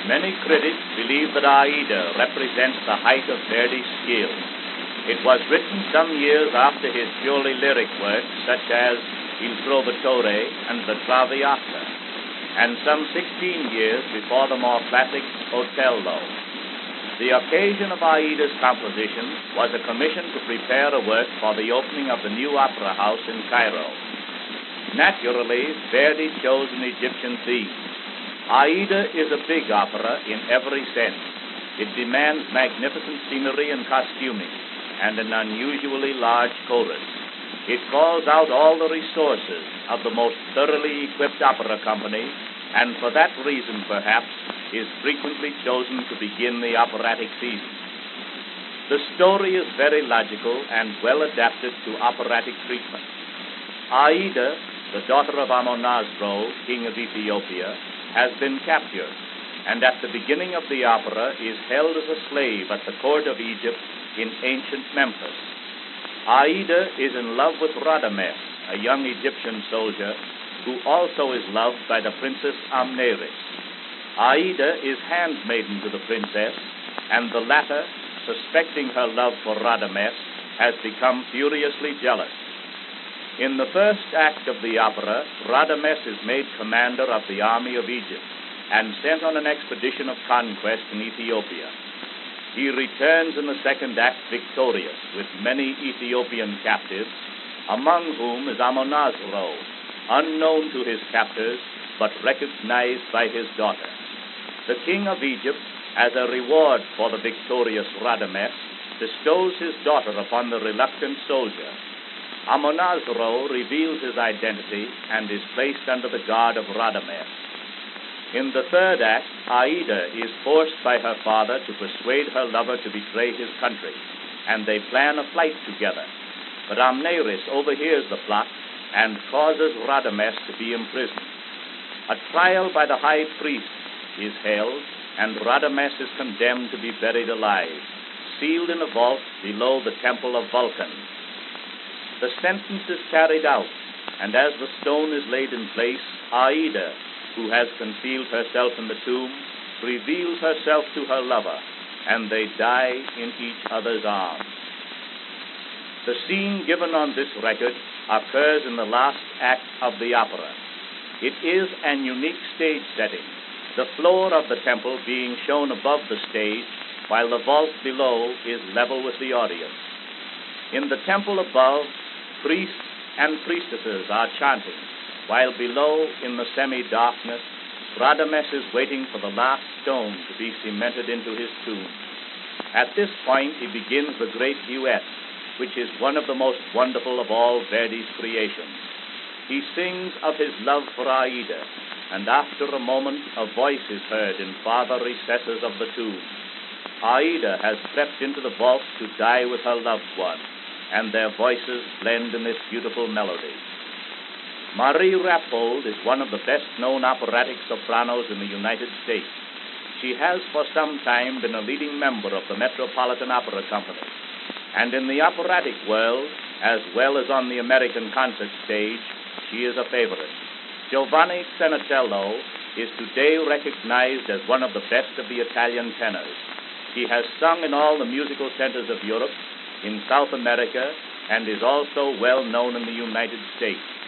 Many critics believe that Aida represents the height of Verdi's skill. It was written some years after his purely lyric works, such as Il Trovatore and La Traviata, and some 16 years before the more classic Otello. The occasion of Aida's composition was a commission to prepare a work for the opening of the new opera house in Cairo. Naturally, Verdi chose an Egyptian theme. Aida is a big opera in every sense. It demands magnificent scenery and costuming, and an unusually large chorus. It calls out all the resources of the most thoroughly equipped opera company, and for that reason, perhaps, is frequently chosen to begin the operatic season. The story is very logical and well adapted to operatic treatment. Aida, the daughter of Amonasro, king of Ethiopia, has been captured, and at the beginning of the opera is held as a slave at the court of Egypt in ancient Memphis. Aida is in love with Radames, a young Egyptian soldier who also is loved by the princess Amneris. Aida is handmaiden to the princess, and the latter, suspecting her love for Radames, has become furiously jealous. In the first act of the opera, Radames is made commander of the army of Egypt and sent on an expedition of conquest in Ethiopia. He returns in the second act victorious with many Ethiopian captives, among whom is Amonasro, unknown to his captors but recognized by his daughter. The king of Egypt, as a reward for the victorious Radames, bestows his daughter upon the reluctant soldier. Amonasro reveals his identity and is placed under the guard of Radames. In the third act, Aida is forced by her father to persuade her lover to betray his country, and they plan a flight together. But Amneris overhears the plot and causes Radames to be imprisoned. A trial by the high priest is held, and Radames is condemned to be buried alive, sealed in a vault below the temple of Vulcan. The sentence is carried out, and as the stone is laid in place, Aida, who has concealed herself in the tomb, reveals herself to her lover, and they die in each other's arms. The scene given on this record occurs in the last act of the opera. It is an unique stage setting, the floor of the temple being shown above the stage, while the vault below is level with the audience. In the temple above, priests and priestesses are chanting, while below, in the semi-darkness, Radames is waiting for the last stone to be cemented into his tomb. At this point, he begins the great duet, which is one of the most wonderful of all Verdi's creations. He sings of his love for Aida, and after a moment, a voice is heard in farther recesses of the tomb. Aida has crept into the vault to die with her loved one, and their voices blend in this beautiful melody. Marie Rappold is one of the best-known operatic sopranos in the United States. She has for some time been a leading member of the Metropolitan Opera Company, and in the operatic world, as well as on the American concert stage, she is a favorite. Giovanni Cenatello is today recognized as one of the best of the Italian tenors. He has sung in all the musical centers of Europe, in South America, and is also well known in the United States.